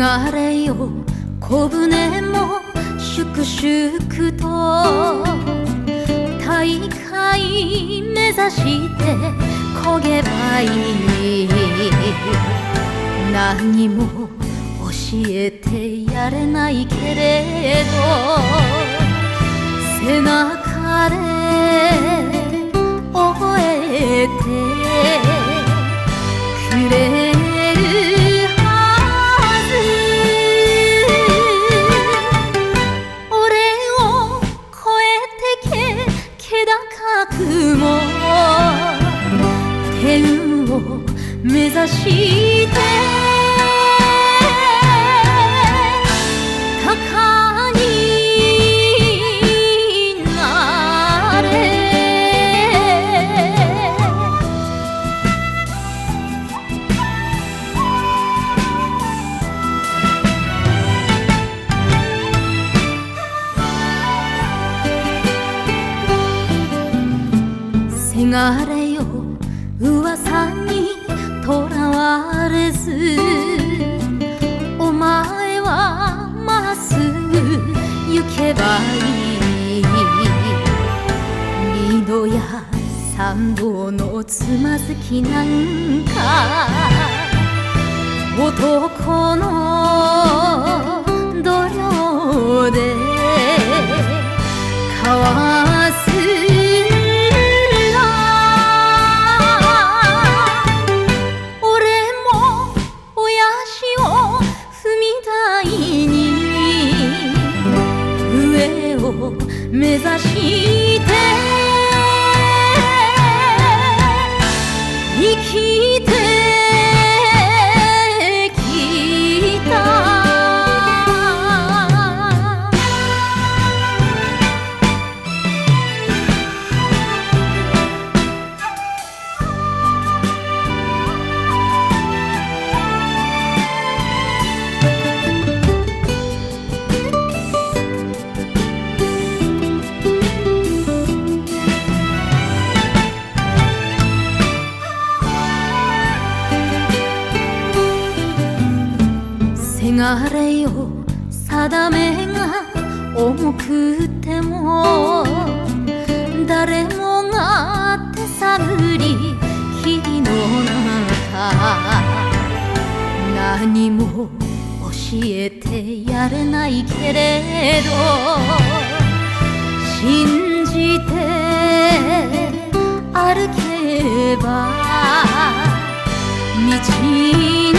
がれよ小舟も粛々と大海目指して漕げばいい。何も教えてやれないけれど背中で覚えてくれるはず。俺を越えて気高くも天を目指して鷹になれ。せがれよ噂にとらわれずお前はまっすぐ行けばいい。二度や三度のつまずきなんか男の度量でかわす。目指して生きてきた。せがれよ定めが重くても誰もが手探り日々の中何も教えてやれないけれど信じて歩けば道